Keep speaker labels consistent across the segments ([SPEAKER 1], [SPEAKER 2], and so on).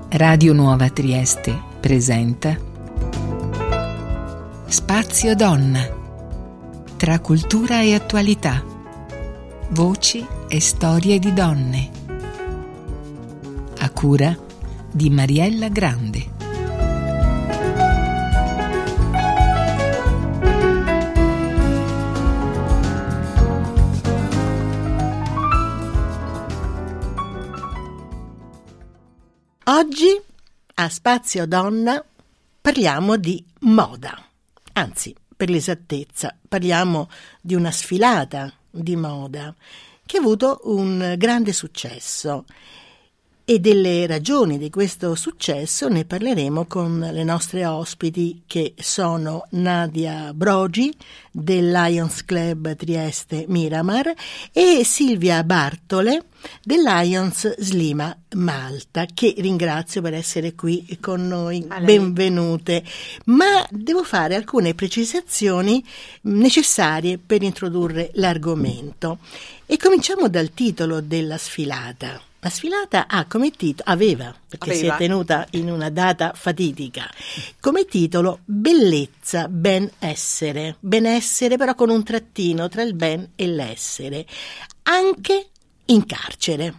[SPEAKER 1] Radio Nuova Trieste presenta Spazio Donna. Tra cultura e attualità. Voci e storie di donne. A cura di Mariella Grande.
[SPEAKER 2] Oggi a Spazio Donna parliamo di moda, anzi, per l'esattezza, parliamo di una sfilata di moda che ha avuto un grande successo e delle ragioni di questo successo ne parleremo con le nostre ospiti, che sono Nadia Brogi del Lions Club Trieste Miramar e Silvia Bartole del Lions Slima Malta, che ringrazio per essere qui con noi. Benvenute. Ma devo fare alcune precisazioni necessarie per introdurre l'argomento. E cominciamo dal titolo della sfilata. La sfilata aveva, si è tenuta in una data fatidica, come titolo Bellezza, benessere però con un trattino tra il ben e l'essere, anche in carcere.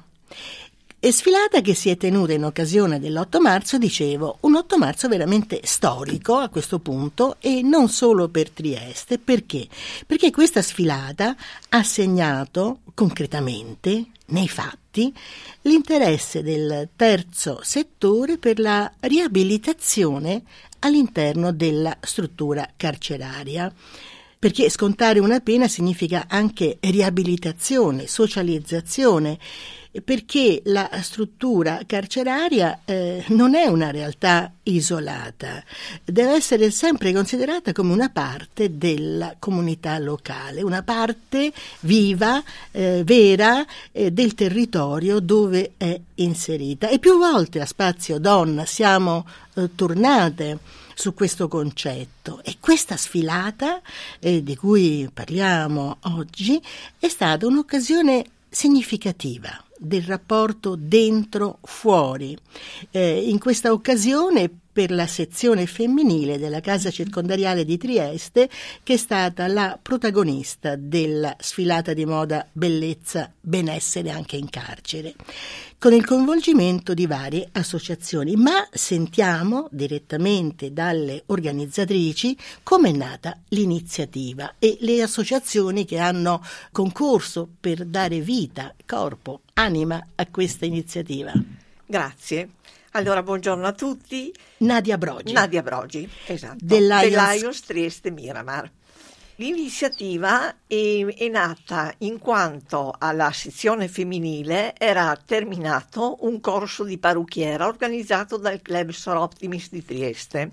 [SPEAKER 2] E sfilata che si è tenuta in occasione dell'8 marzo, dicevo, un 8 marzo veramente storico a questo punto, e non solo per Trieste. Perché? Perché questa sfilata ha segnato concretamente, nei fatti, l'interesse del terzo settore per la riabilitazione all'interno della struttura carceraria. Perché scontare una pena significa anche riabilitazione, socializzazione, perché la struttura carceraria non è una realtà isolata, deve essere sempre considerata come una parte della comunità locale, una parte viva, vera, del territorio dove è inserita. E più volte a Spazio Donna siamo tornate su questo concetto, e questa sfilata di cui parliamo oggi è stata un'occasione significativa del rapporto dentro-fuori. In questa occasione, per la sezione femminile della Casa Circondariale di Trieste, che è stata la protagonista della sfilata di moda Bellezza, benessere anche in carcere, con il coinvolgimento di varie associazioni. Ma sentiamo direttamente dalle organizzatrici come è nata l'iniziativa e le associazioni che hanno concorso per dare vita, corpo, anima a questa iniziativa.
[SPEAKER 3] Grazie. Allora, buongiorno a tutti.
[SPEAKER 2] Nadia Brogi,
[SPEAKER 3] esatto,
[SPEAKER 2] del
[SPEAKER 3] Lions Trieste Miramar. L'iniziativa è nata in quanto alla sezione femminile era terminato un corso di parrucchiera organizzato dal Club Sor Optimis di Trieste,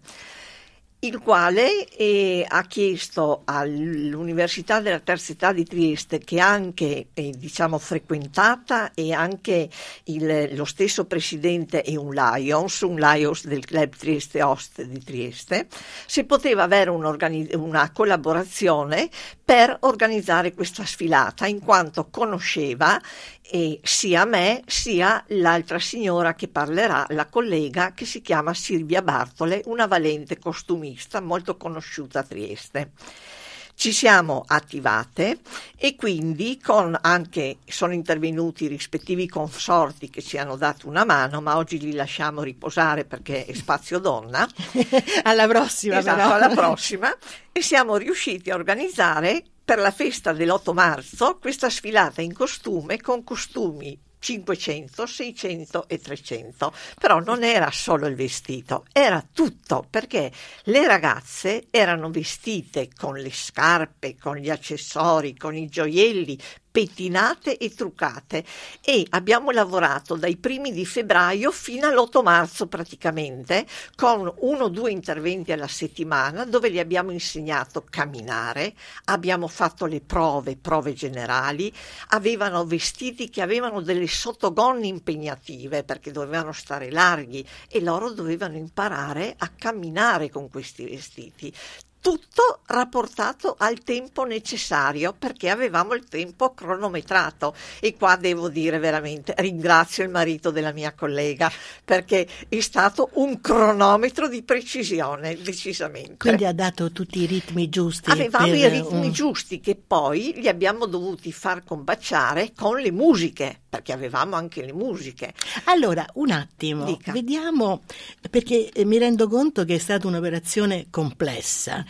[SPEAKER 3] il quale ha chiesto all'Università della Terza Età di Trieste, che anche frequentata, e anche lo stesso presidente è un Lions del Club Trieste Host di Trieste, se poteva avere una collaborazione per organizzare questa sfilata, in quanto conosceva sia me sia l'altra signora che parlerà, la collega, che si chiama Silvia Bartole, una valente costumista molto conosciuta a Trieste. Ci siamo attivate e quindi sono intervenuti i rispettivi consorti che ci hanno dato una mano, ma oggi li lasciamo riposare perché è Spazio Donna.
[SPEAKER 2] Alla prossima,
[SPEAKER 3] esatto,
[SPEAKER 2] però.
[SPEAKER 3] Alla prossima. E siamo riusciti a organizzare per la festa dell'8 marzo questa sfilata in costume, con costumi 500, 600 e 300, però non era solo il vestito, era tutto, perché le ragazze erano vestite con le scarpe, con gli accessori, con i gioielli, pettinate e truccate, e abbiamo lavorato dai primi di febbraio fino all'8 marzo praticamente, con 1 o 2 interventi alla settimana dove gli abbiamo insegnato a camminare, abbiamo fatto le prove generali, avevano vestiti che avevano delle sottogonne impegnative perché dovevano stare larghi e loro dovevano imparare a camminare con questi vestiti. tutto rapportato al tempo necessario, perché avevamo il tempo cronometrato. E qua devo dire veramente, ringrazio il marito della mia collega, perché è stato un cronometro di precisione, decisamente.
[SPEAKER 2] Quindi ha dato tutti i ritmi giusti.
[SPEAKER 3] Avevamo i ritmi giusti, che poi li abbiamo dovuti far combaciare con le musiche, perché avevamo anche le musiche.
[SPEAKER 2] Allora, un attimo,
[SPEAKER 3] Dica.
[SPEAKER 2] vediamo, perché mi rendo conto che è stata un'operazione complessa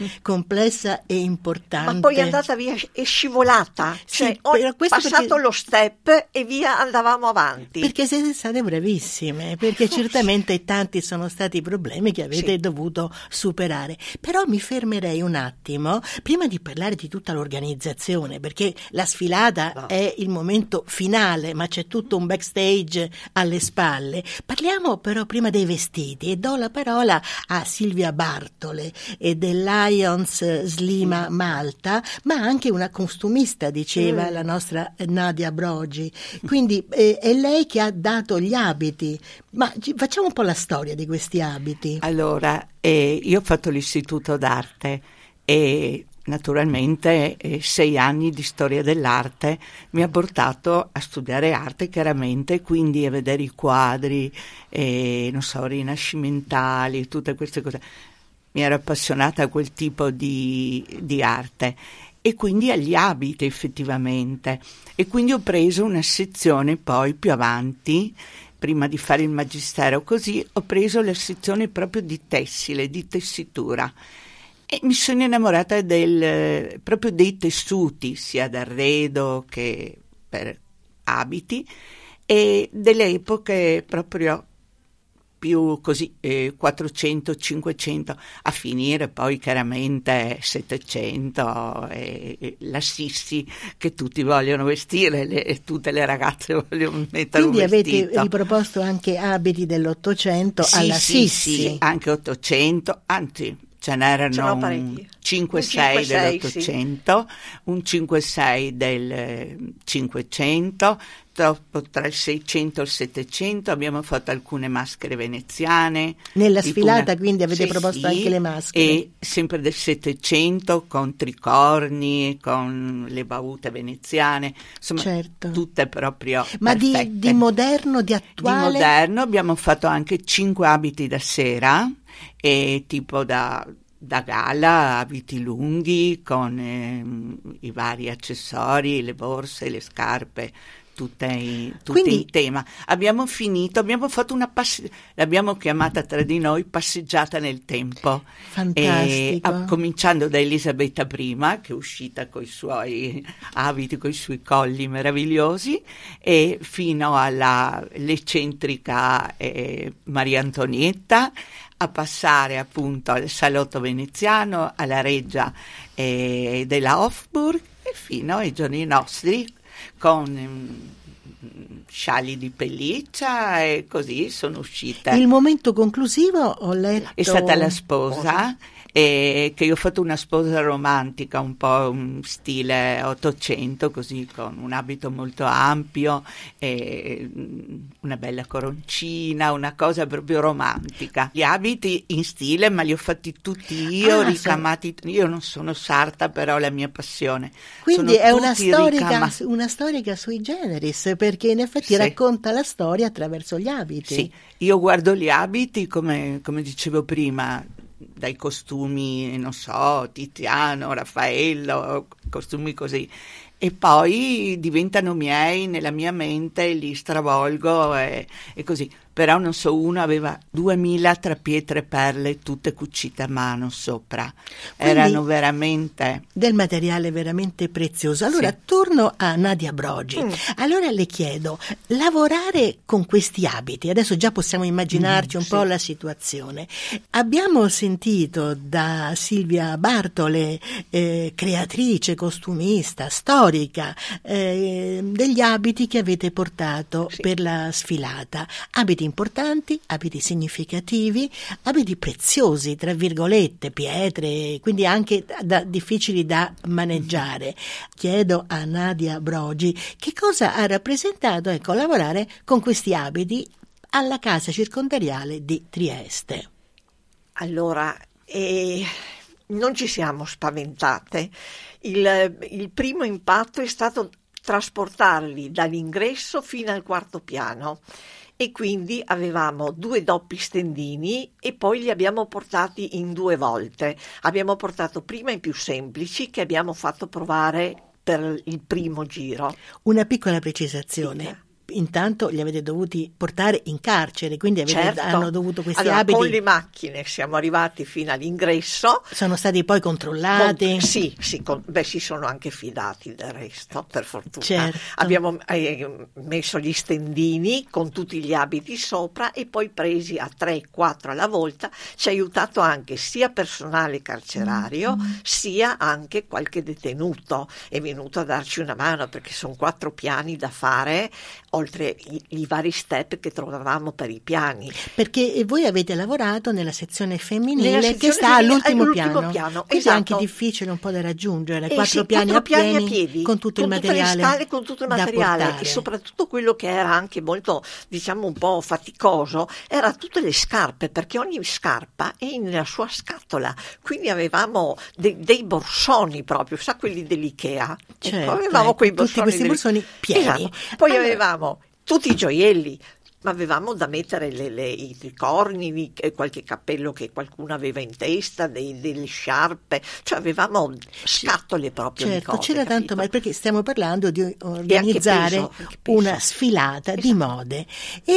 [SPEAKER 2] e importante.
[SPEAKER 3] Ma poi è andata via e scivolata,
[SPEAKER 2] Sì,
[SPEAKER 3] cioè ho
[SPEAKER 2] questo
[SPEAKER 3] passato
[SPEAKER 2] perché-
[SPEAKER 3] lo step e via andavamo avanti.
[SPEAKER 2] Perché siete state bravissime, perché certamente tanti sono stati i problemi che avete
[SPEAKER 3] Sì.
[SPEAKER 2] dovuto superare. Però mi fermerei un attimo prima di parlare di tutta l'organizzazione, perché la sfilata
[SPEAKER 3] No.
[SPEAKER 2] è il momento finale, ma c'è tutto un backstage alle spalle. Parliamo però prima dei vestiti e do la parola a Silvia Bartole e del Lions Slima Malta, ma anche una costumista, diceva la nostra Nadia Brogi. Quindi è lei che ha dato gli abiti. Ma facciamo un po' la storia di questi abiti.
[SPEAKER 4] Allora, io ho fatto l'istituto d'arte e naturalmente 6 anni di storia dell'arte mi ha portato a studiare arte, chiaramente, quindi a vedere i quadri, non so, rinascimentali, tutte queste cose. Mi ero appassionata a quel tipo di arte e quindi agli abiti effettivamente. E quindi ho preso una sezione poi più avanti, prima di fare il magistero, così ho preso la sezione proprio di tessile, di tessitura. E mi sono innamorata proprio dei tessuti, sia d'arredo che per abiti, e delle epoche proprio più così 400, 500, a finire poi chiaramente 700, e la Sissi che tutti vogliono vestire, tutte le ragazze vogliono mettere
[SPEAKER 2] Quindi
[SPEAKER 4] un vestito.
[SPEAKER 2] avete riproposto anche abiti dell'Ottocento
[SPEAKER 4] Sì,
[SPEAKER 2] alla
[SPEAKER 4] sì,
[SPEAKER 2] Sissi.
[SPEAKER 4] sì, anche 800, anzi ce n'erano
[SPEAKER 3] parecchi.
[SPEAKER 4] 5-6
[SPEAKER 3] Un 5-6,
[SPEAKER 4] dell'800, un 5-6 del 500, dopo tra il 600 e il 700 abbiamo fatto alcune maschere veneziane.
[SPEAKER 2] Nella
[SPEAKER 4] tipo
[SPEAKER 2] sfilata quindi avete
[SPEAKER 4] sì,
[SPEAKER 2] proposto
[SPEAKER 4] sì,
[SPEAKER 2] anche le maschere.
[SPEAKER 4] e sempre del 700 con tricorni, con le baute veneziane, insomma
[SPEAKER 2] Certo.
[SPEAKER 4] tutte proprio
[SPEAKER 2] Ma
[SPEAKER 4] perfette.
[SPEAKER 2] di moderno, di attuale?
[SPEAKER 4] Di moderno abbiamo fatto anche 5 abiti da sera, e tipo da gala, abiti lunghi con i vari accessori, le borse, le scarpe, tutte
[SPEAKER 2] Quindi-
[SPEAKER 4] in tema. Abbiamo fatto l'abbiamo chiamata tra di noi passeggiata nel tempo.
[SPEAKER 2] Fantastico.
[SPEAKER 4] Cominciando da Elisabetta I, che è uscita con i suoi abiti, con i suoi colli meravigliosi, e fino all'eccentrica Maria Antonietta, a passare appunto al salotto veneziano, alla reggia della Hofburg, e fino ai giorni nostri con scialli di pelliccia, e così sono uscite.
[SPEAKER 2] Il momento conclusivo ho letto...
[SPEAKER 4] È stata la sposa, che io ho fatto una sposa romantica, un po' un stile 800, così, con un abito molto ampio, e una bella coroncina, una cosa proprio romantica. Gli abiti in stile, ma li ho fatti tutti io, ricamati. Io non sono sarta, però è la mia passione.
[SPEAKER 2] Quindi
[SPEAKER 4] Sono
[SPEAKER 2] è una
[SPEAKER 4] tutti
[SPEAKER 2] una storica sui generis, perché in effetti
[SPEAKER 4] Sì.
[SPEAKER 2] racconta la storia attraverso gli abiti.
[SPEAKER 4] Sì, io guardo gli abiti come dicevo prima, dai costumi, non so, Tiziano, Raffaello, costumi così, e poi diventano miei nella mia mente, li stravolgo e così. Però non so, uno aveva 2000 tra pietre e perle, tutte cucite a mano sopra.
[SPEAKER 2] Quindi
[SPEAKER 4] Erano veramente...
[SPEAKER 2] del materiale veramente prezioso. Allora,
[SPEAKER 4] Sì.
[SPEAKER 2] torno a Nadia Brogi. Allora le chiedo, lavorare con questi abiti, adesso già possiamo immaginarci un
[SPEAKER 4] sì.
[SPEAKER 2] po' la situazione. Abbiamo sentito da Silvia Bartole, creatrice, costumista, storica, degli abiti che avete portato
[SPEAKER 3] Sì.
[SPEAKER 2] per la sfilata. Abiti importanti, abiti significativi, abiti preziosi, tra virgolette, pietre, quindi anche difficili da maneggiare. Chiedo a Nadia Brogi che cosa ha rappresentato, ecco, lavorare con questi abiti alla casa circondariale di Trieste.
[SPEAKER 3] Allora, non ci siamo spaventate. Il primo impatto è stato trasportarli dall'ingresso fino al quarto piano, e quindi avevamo 2 doppi stendini e poi li abbiamo portati in 2 volte. Abbiamo portato prima i più semplici, che abbiamo fatto provare per il primo giro.
[SPEAKER 2] Una piccola precisazione. Intanto li avete dovuti portare in carcere, quindi hanno dovuto questi abiti.
[SPEAKER 3] Con le macchine siamo arrivati fino all'ingresso.
[SPEAKER 2] Sono stati poi controllati?
[SPEAKER 3] Sì, si sono anche fidati del resto, per fortuna.
[SPEAKER 2] Certo.
[SPEAKER 3] Abbiamo messo gli stendini con tutti gli abiti sopra e poi presi a 3-4 alla volta. Ci ha aiutato anche sia personale carcerario, sia anche qualche detenuto. È venuto a darci una mano, perché sono 4 piani da fare, oltre i vari step che trovavamo per i piani.
[SPEAKER 2] Perché voi avete lavorato nella sezione femminile che sta all'ultimo piano. Quindi
[SPEAKER 3] esatto.
[SPEAKER 2] È anche difficile un po' da raggiungere, 4 piani a piedi, con tutto il materiale,
[SPEAKER 3] tutte le scale, con tutto il materiale, e soprattutto quello che era anche molto, diciamo, un po' faticoso, era tutte le scarpe, perché ogni scarpa è nella sua scatola, quindi avevamo dei borsoni proprio, sa, quelli dell'IKEA.
[SPEAKER 2] Certo,
[SPEAKER 3] avevamo quei borsoni,
[SPEAKER 2] tutti questi borsoni pieni.
[SPEAKER 3] Esatto. Poi avevamo tutti i gioielli, ma avevamo da mettere i tricorni, qualche cappello che qualcuno aveva in testa, delle sciarpe, cioè avevamo scatole proprio.
[SPEAKER 2] Certo,
[SPEAKER 3] di cose,
[SPEAKER 2] c'era
[SPEAKER 3] capito?
[SPEAKER 2] tanto, ma perché stiamo parlando di organizzare
[SPEAKER 3] anche peso.
[SPEAKER 2] Una sfilata di mode.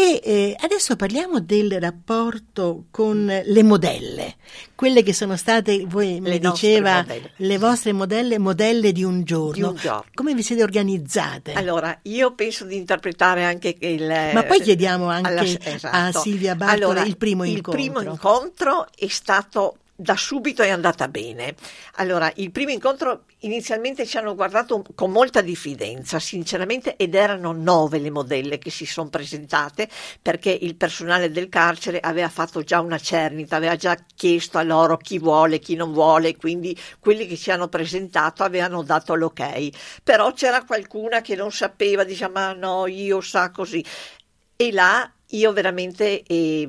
[SPEAKER 2] E adesso parliamo del rapporto con le modelle, quelle che sono state, voi mi diceva, le vostre modelle di un giorno. Come vi siete organizzate?
[SPEAKER 3] Allora, io penso di interpretare anche
[SPEAKER 2] Ma poi chiediamo anche
[SPEAKER 3] esatto.
[SPEAKER 2] a Silvia Bartole il primo incontro.
[SPEAKER 3] Il primo incontro è stato, da subito è andata bene. Allora, il primo incontro inizialmente ci hanno guardato con molta diffidenza, sinceramente, ed erano 9 le modelle che si sono presentate, perché il personale del carcere aveva fatto già una cernita, aveva già chiesto a loro chi vuole, chi non vuole, quindi quelli che ci hanno presentato avevano dato l'ok. Però c'era qualcuna che non sapeva, diceva, ma no, io sa così. E là io veramente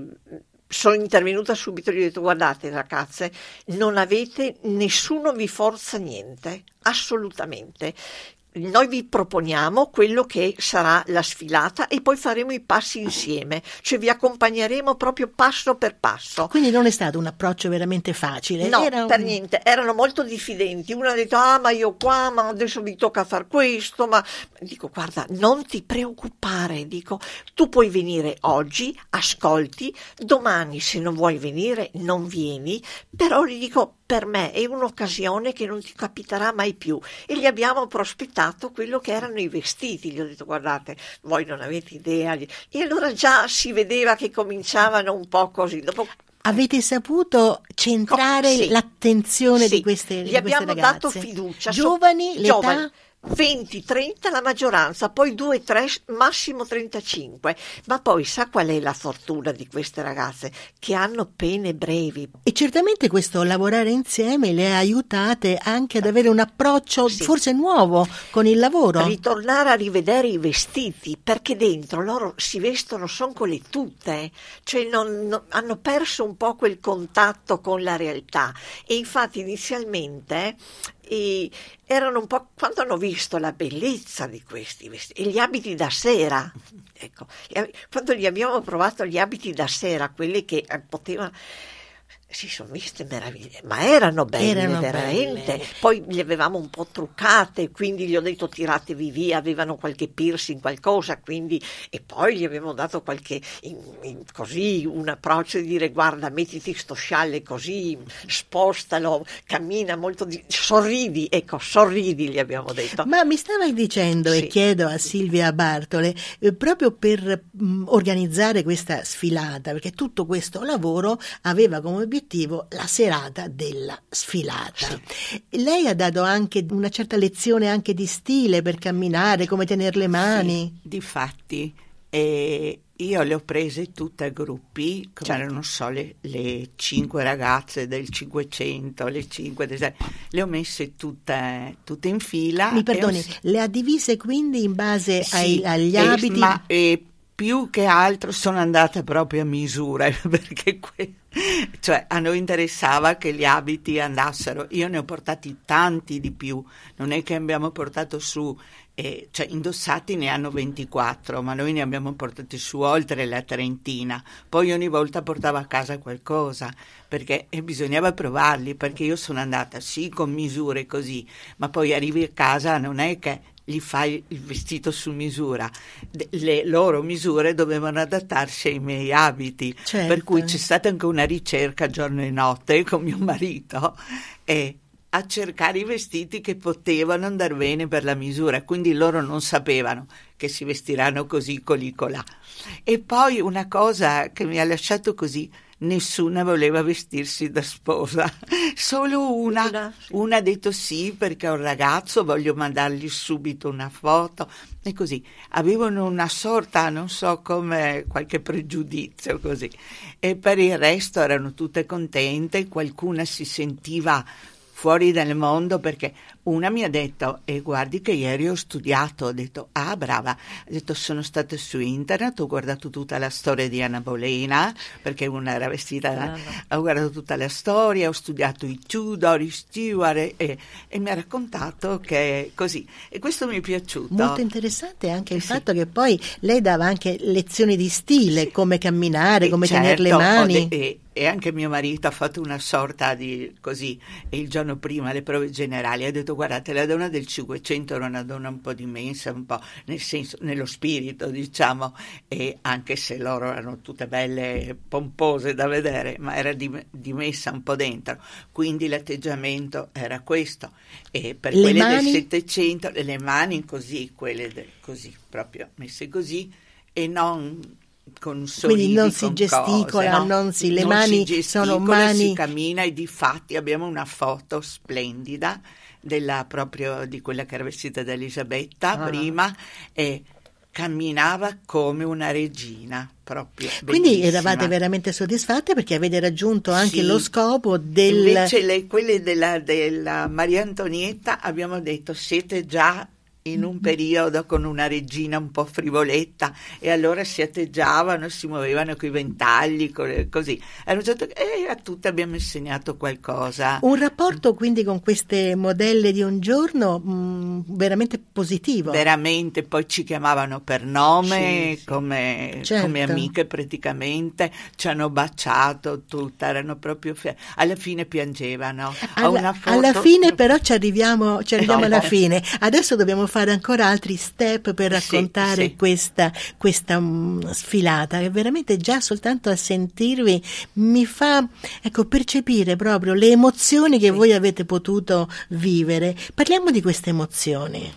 [SPEAKER 3] sono intervenuta subito e gli ho detto: guardate ragazze, non avete, nessuno vi forza niente, assolutamente. Noi vi proponiamo quello che sarà la sfilata e poi faremo i passi insieme, cioè vi accompagneremo proprio passo per passo.
[SPEAKER 2] Quindi non è stato un approccio veramente facile?
[SPEAKER 3] No, per niente, erano molto diffidenti. Una ha detto: ah, ma io qua, ma adesso mi tocca far questo, ma dico: guarda, non ti preoccupare, dico, tu puoi venire oggi, ascolti, domani se non vuoi venire non vieni, però gli dico, per me è un'occasione che non ti capiterà mai più. E gli abbiamo prospettato quello che erano i vestiti. Gli ho detto: guardate, voi non avete idea. E allora già si vedeva che cominciavano un po' così. Dopo
[SPEAKER 2] avete saputo centrare l'attenzione di queste ragazze?
[SPEAKER 3] Gli abbiamo dato fiducia.
[SPEAKER 2] Giovani, l'età?
[SPEAKER 3] 20-30 la maggioranza, poi 2-3, massimo 35. Ma poi sa qual è la fortuna di queste ragazze? Che hanno pene brevi.
[SPEAKER 2] E certamente questo lavorare insieme le ha aiutate anche ad avere un approccio forse nuovo con il lavoro.
[SPEAKER 3] Ritornare a rivedere i vestiti, perché dentro loro si vestono, sono quelle tutte, cioè hanno perso un po' quel contatto con la realtà. E infatti inizialmente erano un po', quando hanno visto la bellezza di questi vestiti e gli abiti da sera, ecco, quando gli abbiamo provato gli abiti da sera, quelli che potevano, si sono viste meraviglie, ma erano belle veramente. Belle. Poi li avevamo un po' truccate, quindi gli ho detto: tiratevi via, avevano qualche piercing, qualcosa, quindi, e poi gli avevo dato qualche così un approccio di dire: guarda, mettiti sto scialle così, spostalo, cammina molto, sorridi, gli abbiamo detto.
[SPEAKER 2] Ma mi stavi dicendo, e chiedo a Silvia Bartole, proprio per organizzare questa sfilata, perché tutto questo lavoro aveva come obiettivo la serata della sfilata. Lei ha dato anche una certa lezione anche di stile per camminare, come tenere le mani.
[SPEAKER 4] Difatti, io le ho prese tutte a gruppi, come erano, le 5 ragazze del 500, le 5 le ho messe tutte in fila.
[SPEAKER 2] Mi perdoni, le ha divise quindi in base agli abiti?
[SPEAKER 4] più che altro sono andata proprio a misura, perché cioè a noi interessava che gli abiti andassero. Io ne ho portati tanti di più, non è che abbiamo portato su, cioè indossati ne hanno 24, ma noi ne abbiamo portati su oltre la trentina. Poi ogni volta portavo a casa qualcosa, perché bisognava provarli, perché io sono andata sì con misure così, ma poi arrivi a casa, non è che gli fai il vestito su misura, le loro misure dovevano adattarsi ai miei abiti,
[SPEAKER 2] certo.
[SPEAKER 4] Per cui c'è stata anche una ricerca giorno e notte con mio marito a cercare i vestiti che potevano andare bene per la misura, quindi loro non sapevano che si vestiranno così colà. E poi una cosa che mi ha lasciato così: nessuna voleva vestirsi da sposa, solo una ha detto sì perché è un ragazzo, voglio mandargli subito una foto, e così avevano una sorta, non so, come qualche pregiudizio così, e per il resto erano tutte contente. Qualcuna si sentiva fuori dal mondo, perché una mi ha detto: guardi che ieri ho studiato. Ho detto: ah, brava. Ha detto: sono stata su internet, ho guardato tutta la storia di Anna Bolena, perché una era vestita, ho guardato tutta la storia, ho studiato i Tudor, i Stuart, e mi ha raccontato che così, e questo mi è piaciuto.
[SPEAKER 2] Molto interessante anche il fatto che poi lei dava anche lezioni di stile, come camminare, come tenere le mani.
[SPEAKER 4] E anche mio marito ha fatto una sorta di così, e il giorno prima le prove generali ha detto: guardate, la donna del 500 era una donna un po' dimensa, un po' nel senso, nello spirito, diciamo, e anche se loro erano tutte belle, pompose da vedere, ma era dimessa un po' dentro, quindi l'atteggiamento era questo. E per
[SPEAKER 2] le
[SPEAKER 4] quelle
[SPEAKER 2] mani?
[SPEAKER 4] del 700 le mani così, così, proprio messe così, e non con sorrisi,
[SPEAKER 2] quindi non si gesticola,
[SPEAKER 4] cose,
[SPEAKER 2] le
[SPEAKER 4] non
[SPEAKER 2] mani
[SPEAKER 4] si
[SPEAKER 2] sono mani,
[SPEAKER 4] si cammina. E difatti abbiamo una foto splendida proprio di quella che era vestita da Elisabetta prima, e camminava come una regina, proprio
[SPEAKER 2] quindi
[SPEAKER 4] bellissima.
[SPEAKER 2] eravate veramente soddisfatte perché avete raggiunto anche
[SPEAKER 4] sì.
[SPEAKER 2] Lo scopo del...
[SPEAKER 4] Invece quelle della Maria Antonietta abbiamo detto: siete già in un periodo con una regina un po' frivoletta, e allora si atteggiavano, si muovevano coi ventagli, così. E a tutte abbiamo insegnato qualcosa.
[SPEAKER 2] Un rapporto quindi con queste modelle di un giorno veramente positivo.
[SPEAKER 4] Veramente, poi ci chiamavano per nome,
[SPEAKER 2] sì.
[SPEAKER 4] come
[SPEAKER 2] Certo.
[SPEAKER 4] amiche praticamente, ci hanno baciato tutte, erano proprio alla fine piangevano.
[SPEAKER 2] Alla fine però ci arriviamo alla fine. Adesso dobbiamo fare ancora altri step per raccontare
[SPEAKER 4] sì.
[SPEAKER 2] questa sfilata, che veramente già soltanto a sentirvi mi fa percepire proprio le emozioni che voi avete potuto vivere. Parliamo di queste emozioni.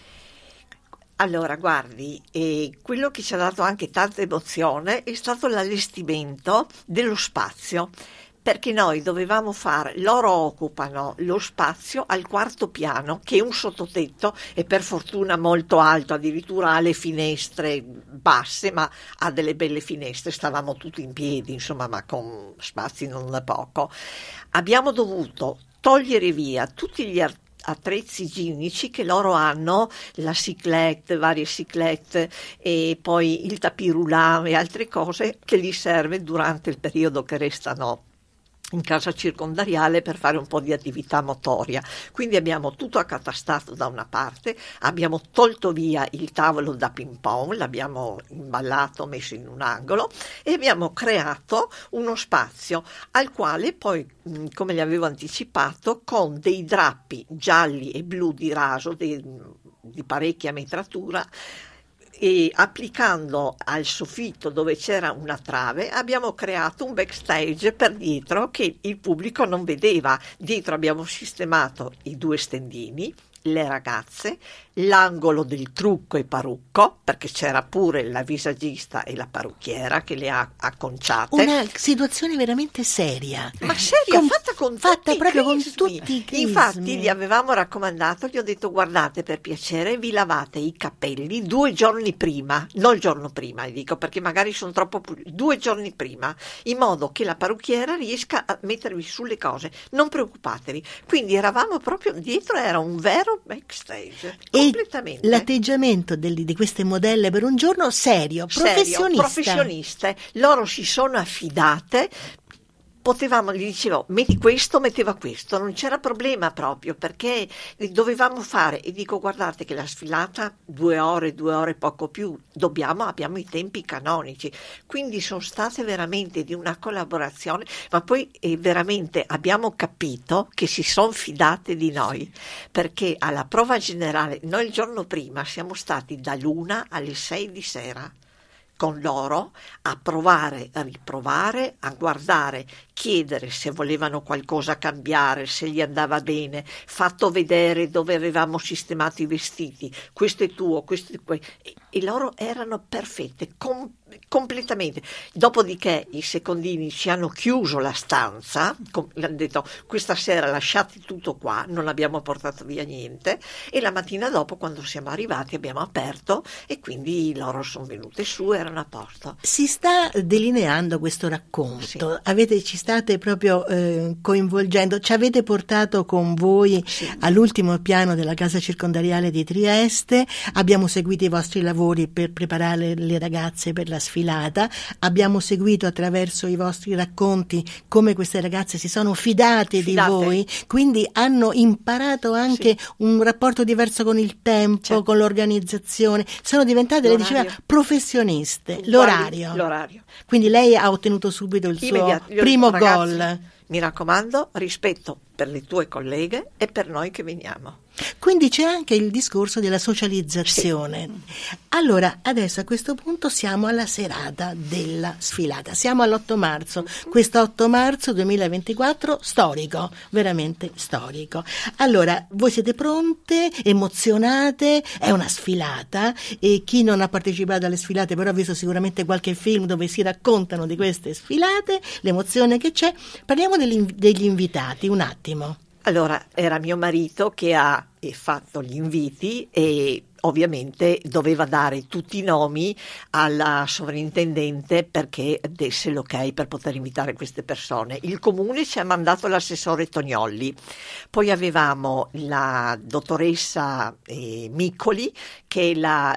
[SPEAKER 3] Allora, guardi, quello che ci ha dato anche tanta emozione è stato l'allestimento dello spazio, perché noi dovevamo loro occupano lo spazio al quarto piano, che è un sottotetto, e per fortuna molto alto, addirittura ha le finestre basse, ma ha delle belle finestre, stavamo tutti in piedi, insomma, ma con spazi non da poco. Abbiamo dovuto togliere via tutti gli attrezzi igienici che loro hanno, la cyclette, varie cyclette, e poi il tapis roulant e altre cose che gli serve durante il periodo che restano in casa circondariale per fare un po' di attività motoria. Quindi abbiamo tutto accatastato da una parte, abbiamo tolto via il tavolo da ping pong, l'abbiamo imballato, messo in un angolo, e abbiamo creato uno spazio al quale poi, come gli avevo anticipato, con dei drappi gialli e blu di raso di parecchia metratura, e applicando al soffitto dove c'era una trave abbiamo creato un backstage per dietro che il pubblico non vedeva. Dietro abbiamo sistemato i 2 stendini, le ragazze, l'angolo del trucco e parrucco, perché c'era pure la visagista e la parrucchiera che le ha acconciate.
[SPEAKER 2] Una situazione veramente seria.
[SPEAKER 3] Ma seria, fatta
[SPEAKER 2] proprio con
[SPEAKER 3] crismi.
[SPEAKER 2] tutti i crismi.
[SPEAKER 3] Infatti gli avevamo raccomandato, gli ho detto: guardate, per piacere vi lavate i capelli 2 giorni prima, non il giorno prima, dico, perché magari sono troppo 2 giorni prima, in modo che la parrucchiera riesca a mettervi sulle cose, non preoccupatevi. Quindi eravamo proprio dietro, era un vero ero backstage,
[SPEAKER 2] e
[SPEAKER 3] completamente.
[SPEAKER 2] L'atteggiamento di queste modelle per un giorno serio,
[SPEAKER 3] professioniste. Loro si sono affidate. Potevamo, gli dicevo, metti questo, metteva questo, non c'era problema proprio, perché dovevamo fare, e dico, guardate che la sfilata 2 ore poco più, abbiamo i tempi canonici, quindi sono state veramente di una collaborazione, ma poi veramente abbiamo capito che si sono fidate di noi, perché alla prova generale, noi il giorno prima siamo stati dall'1 alle 6 di sera con loro a provare, a riprovare, a guardare, chiedere se volevano qualcosa cambiare, se gli andava bene, fatto vedere dove avevamo sistemato i vestiti, questo è tuo, questo è e loro erano perfette, completamente. Dopodiché i secondini ci hanno chiuso la stanza, hanno detto questa sera lasciate tutto qua, non abbiamo portato via niente, e la mattina dopo quando siamo arrivati abbiamo aperto e quindi loro sono venute su, erano a posto.
[SPEAKER 2] Si sta delineando questo racconto, sì. Ci state proprio coinvolgendo, ci avete portato con voi all'ultimo piano della casa circondariale di Trieste, abbiamo seguito i vostri lavori per preparare le ragazze per la sfilata, abbiamo seguito attraverso i vostri racconti come queste ragazze si sono fidate di voi, quindi hanno imparato anche un rapporto diverso con il tempo, con l'organizzazione, sono diventate, lei diceva, professioniste. L'orario. Quindi lei ha ottenuto subito il suo primo gol.
[SPEAKER 3] Mi raccomando, rispetto per le tue colleghe e per noi che veniamo.
[SPEAKER 2] Quindi c'è anche il discorso della socializzazione. Sì. Allora, adesso a questo punto siamo alla serata della sfilata, siamo all'8 marzo, questo 8 marzo 2024 storico, veramente storico. Allora, voi siete pronte, emozionate, è una sfilata e chi non ha partecipato alle sfilate però ha visto sicuramente qualche film dove si raccontano di queste sfilate, l'emozione che c'è. Parliamo degli invitati un attimo.
[SPEAKER 3] Allora, era mio marito che ha fatto gli inviti e ovviamente doveva dare tutti i nomi alla sovrintendente perché desse l'ok per poter invitare queste persone. Il comune ci ha mandato l'assessore Tognolli, poi avevamo la dottoressa Miccoli che è la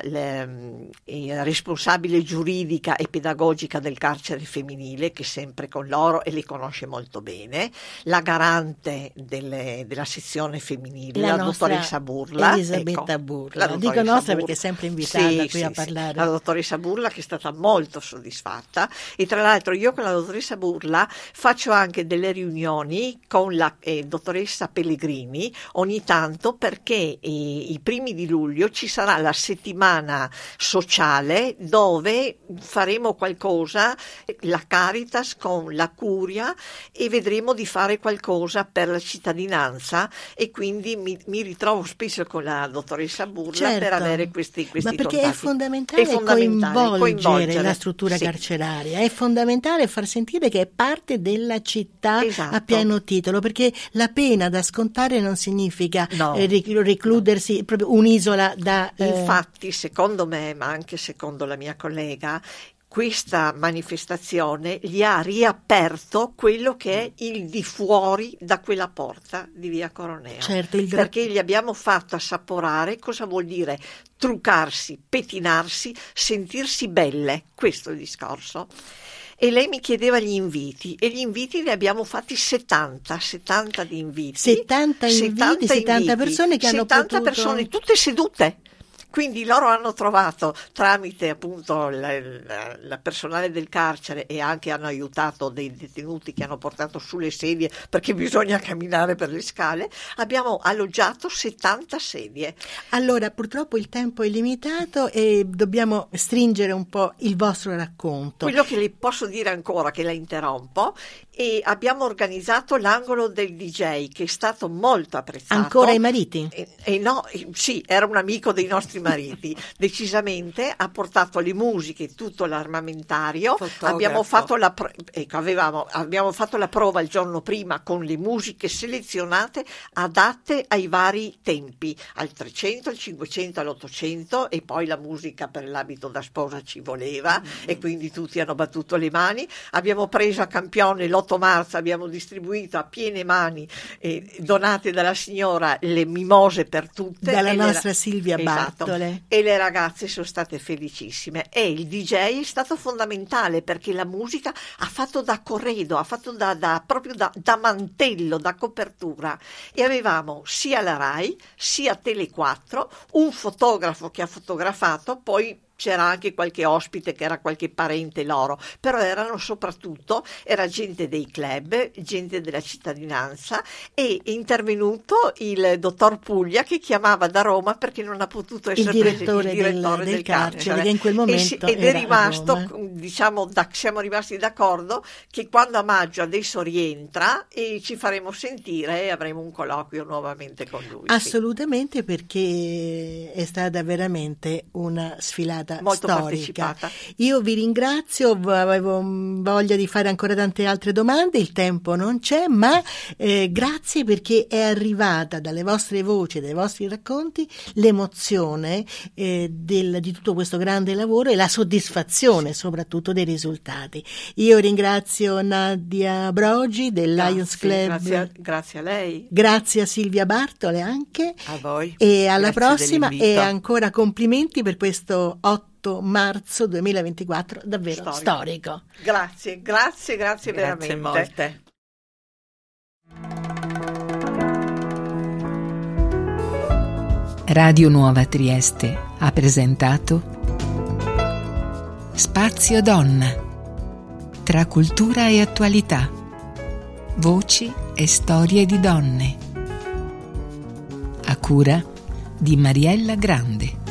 [SPEAKER 3] responsabile giuridica e pedagogica del carcere femminile, che è sempre con loro e le conosce molto bene, la garante della sezione femminile, la dottoressa Burla,
[SPEAKER 2] Elisabetta Burla. Dico nostra perché è sempre invitata qui a parlare.
[SPEAKER 3] La dottoressa Burla, che è stata molto soddisfatta, e tra l'altro io con la dottoressa Burla faccio anche delle riunioni con la dottoressa Pellegrini ogni tanto, perché i primi di luglio ci sarà la settimana sociale dove faremo qualcosa, la Caritas con la Curia, e vedremo di fare qualcosa per la cittadinanza, e quindi mi ritrovo spesso con la dottoressa Burla per avere questi
[SPEAKER 2] ma perché
[SPEAKER 3] contatti.
[SPEAKER 2] È fondamentale coinvolgere la struttura carceraria, è fondamentale far sentire che è parte della città a pieno titolo, perché la pena da scontare non significa recludersi proprio un'isola da...
[SPEAKER 3] Infatti, secondo me, ma anche secondo la mia collega, questa manifestazione gli ha riaperto quello che è il di fuori da quella porta di Via Coroneo.
[SPEAKER 2] Certo,
[SPEAKER 3] perché gli abbiamo fatto assaporare cosa vuol dire truccarsi, pettinarsi, sentirsi belle, questo è il discorso. E lei mi chiedeva gli inviti, e gli inviti ne abbiamo fatti 70 di inviti.
[SPEAKER 2] 70 persone che hanno potuto... 70 persone,
[SPEAKER 3] tutte sedute. Quindi loro hanno trovato, tramite appunto la personale del carcere, e anche hanno aiutato dei detenuti che hanno portato sulle sedie perché bisogna camminare per le scale, abbiamo alloggiato 70 sedie.
[SPEAKER 2] Allora, purtroppo il tempo è limitato e dobbiamo stringere un po' il vostro racconto.
[SPEAKER 3] Quello che le posso dire ancora, che la interrompo, e abbiamo organizzato l'angolo del DJ, che è stato molto apprezzato.
[SPEAKER 2] Ancora i mariti?
[SPEAKER 3] No, sì, era un amico dei nostri mariti. Decisamente ha portato le musiche, tutto l'armamentario. Abbiamo fatto la prova il giorno prima con le musiche selezionate adatte ai vari tempi, al 300, al 500, all'800, e poi la musica per l'abito da sposa ci voleva, e quindi tutti hanno battuto le mani. Abbiamo preso a campione l'8 marzo, abbiamo distribuito a piene mani donate dalla signora le mimose per tutte,
[SPEAKER 2] dalla nostra Silvia
[SPEAKER 3] esatto,
[SPEAKER 2] Bartole,
[SPEAKER 3] e le ragazze sono state felicissime, e il DJ è stato fondamentale perché la musica ha fatto da corredo, ha fatto proprio da mantello, da copertura, e avevamo sia la Rai sia Tele 4 un fotografo che ha fotografato, poi c'era anche qualche ospite che era qualche parente loro, però era gente dei club, gente della cittadinanza, e è intervenuto il dottor Puglia che chiamava da Roma perché non ha potuto essere
[SPEAKER 2] il direttore del carcere, che in quel momento
[SPEAKER 3] ed è rimasto, siamo rimasti d'accordo che quando a maggio adesso rientra e ci faremo sentire e avremo un colloquio nuovamente con lui.
[SPEAKER 2] Assolutamente, sì. Perché è stata veramente una sfilata
[SPEAKER 3] molto
[SPEAKER 2] storica.
[SPEAKER 3] Partecipata.
[SPEAKER 2] Io vi ringrazio, avevo voglia di fare ancora tante altre domande, il tempo non c'è, ma grazie, perché è arrivata dalle vostre voci, dai vostri racconti, l'emozione di tutto questo grande lavoro e la soddisfazione soprattutto dei risultati. Io ringrazio Nadia Brogi del Lions Club.
[SPEAKER 3] Grazie a lei.
[SPEAKER 2] Grazie a Silvia Bartole anche.
[SPEAKER 4] A voi.
[SPEAKER 2] E alla prossima,
[SPEAKER 4] dell'invito.
[SPEAKER 2] e ancora complimenti per questo 8 marzo 2024 davvero storico.
[SPEAKER 3] Grazie veramente.
[SPEAKER 4] Molte.
[SPEAKER 1] Radio Nuova Trieste ha presentato Spazio Donna, tra cultura e attualità, voci e storie di donne, a cura di Mariella Grande.